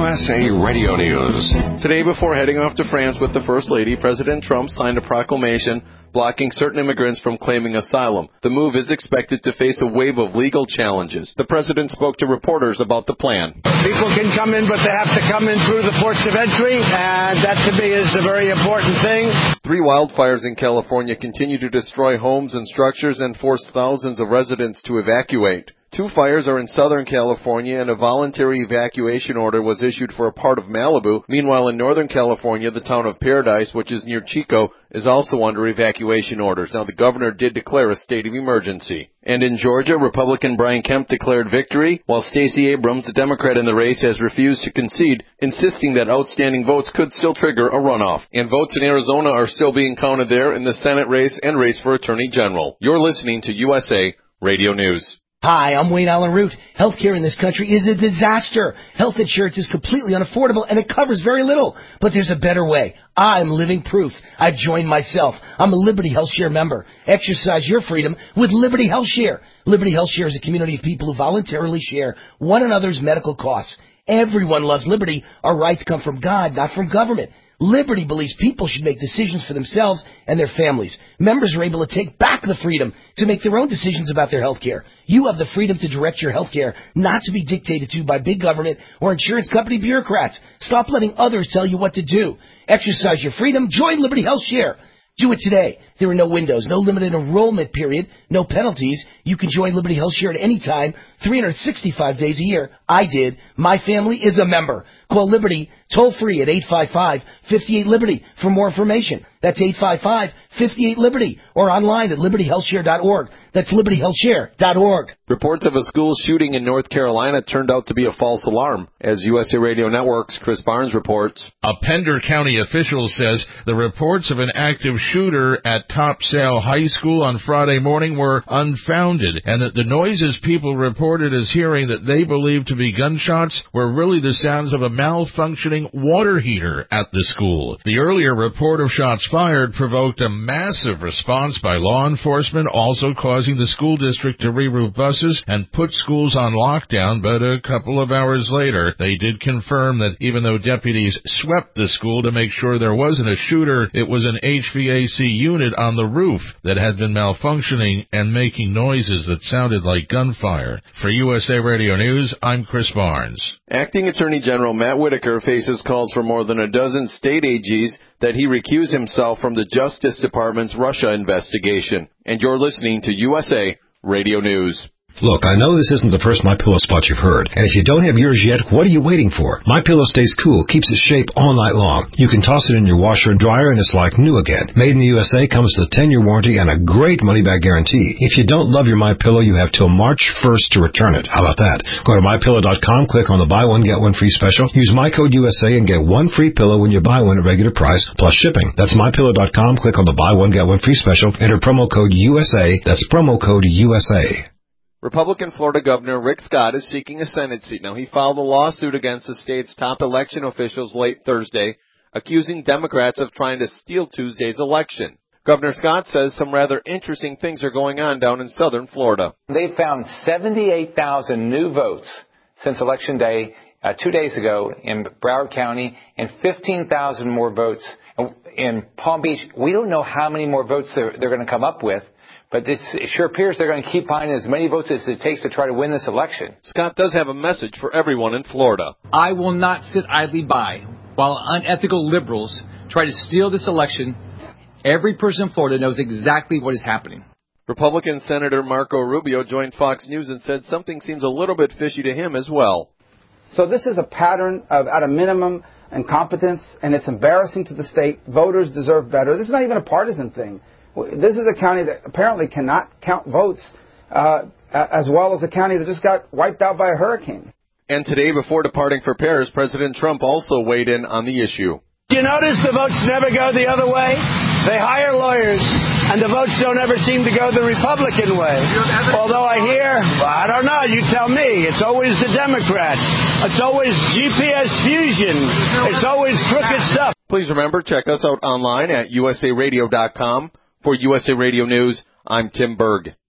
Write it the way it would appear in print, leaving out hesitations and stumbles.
USA Radio News. Today, before heading off to France with the First Lady, President Trump signed a proclamation blocking certain immigrants from claiming asylum. The move is expected to face a wave of legal challenges. The president spoke to reporters about the plan. People can come in, but they have to come in through the ports of entry, and that to me is a very important thing. 3 wildfires in California continue to destroy homes and structures and force thousands of residents to evacuate. 2 fires are in Southern California, and a voluntary evacuation order was issued for a part of Malibu. Meanwhile, in Northern California, the town of Paradise, which is near Chico, is also under evacuation orders. Now, the governor did declare a state of emergency. And in Georgia, Republican Brian Kemp declared victory, while Stacey Abrams, the Democrat in the race, has refused to concede, insisting that outstanding votes could still trigger a runoff. And votes in Arizona are still being counted there in the Senate race and race for Attorney General. You're listening to USA Radio News. Hi, I'm Wayne Allen Root. Healthcare in this country is a disaster. Health insurance is completely unaffordable, and it covers very little. But there's a better way. I'm living proof. I've joined myself. I'm a Liberty Health Share member. Exercise your freedom with Liberty Health Share. Liberty Health Share is a community of people who voluntarily share one another's medical costs. Everyone loves liberty. Our rights come from God, not from government. Liberty believes people should make decisions for themselves and their families. Members are able to take back the freedom to make their own decisions about their health care. You have the freedom to direct your health care, not to be dictated to by big government or insurance company bureaucrats. Stop letting others tell you what to do. Exercise your freedom. Join Liberty Health Share. Do it today. There are no windows, no limited enrollment period, no penalties. You can join Liberty Health Share at any time, 365 days a year. I did. My family is a member. Call Liberty toll-free at 855-58-LIBERTY for more information. That's 855-58-LIBERTY or online at libertyhealthshare.org. That's libertyhealthshare.org. Reports of a school shooting in North Carolina turned out to be a false alarm. As USA Radio Network's Chris Barnes reports. A Pender County official says the reports of an active shooter at Topsail High School on Friday morning were unfounded, and that the noises people reported as hearing that they believed to be gunshots were really the sounds of a malfunctioning water heater at the school. The earlier report of shots fired provoked a massive response by law enforcement, also causing the school district to reroute buses and put schools on lockdown, but a couple of hours later, they did confirm that even though deputies swept the school to make sure there wasn't a shooter, it was an HVAC unit on the roof that had been malfunctioning and making noises that sounded like gunfire. For USA Radio News, I'm Chris Barnes. Acting Attorney General Matt Whitaker faces calls from more than a dozen state AGs that he recuse himself from the Justice Department's Russia investigation. And you're listening to USA Radio News. Look, I know this isn't the first MyPillow spot you've heard, and if you don't have yours yet, what are you waiting for? MyPillow stays cool, keeps its shape all night long. You can toss it in your washer and dryer, and it's like new again. Made in the USA, comes with a 10-year warranty and a great money-back guarantee. If you don't love your MyPillow, you have till March 1st to return it. How about that? Go to MyPillow.com, click on the buy one, get one free special. Use my code USA and get one free pillow when you buy one at regular price, plus shipping. That's MyPillow.com, click on the buy one, get one free special. Enter promo code USA. That's promo code USA. Republican Florida Governor Rick Scott is seeking a Senate seat. Now, he filed a lawsuit against the state's top election officials late Thursday, accusing Democrats of trying to steal Tuesday's election. Governor Scott says some rather interesting things are going on down in southern Florida. They found 78,000 new votes since Election Day 2 days ago in Broward County and 15,000 more votes in Palm Beach. We don't know how many more votes they're going to come up with. But it sure appears they're going to keep finding as many votes as it takes to try to win this election. Scott does have a message for everyone in Florida. I will not sit idly by while unethical liberals try to steal this election. Every person in Florida knows exactly what is happening. Republican Senator Marco Rubio joined Fox News and said something seems a little bit fishy to him as well. So this is a pattern of, at a minimum, incompetence, and it's embarrassing to the state. Voters deserve better. This is not even a partisan thing. This is a county that apparently cannot count votes as well as a county that just got wiped out by a hurricane. And today, before departing for Paris, President Trump also weighed in on the issue. You notice the votes never go the other way? They hire lawyers, and the votes don't ever seem to go the Republican way. Although I hear, I don't know, you tell me, it's always the Democrats. It's always GPS fusion. It's always crooked stuff. Please remember, check us out online at usaradio.com. For USA Radio News, I'm Tim Berg.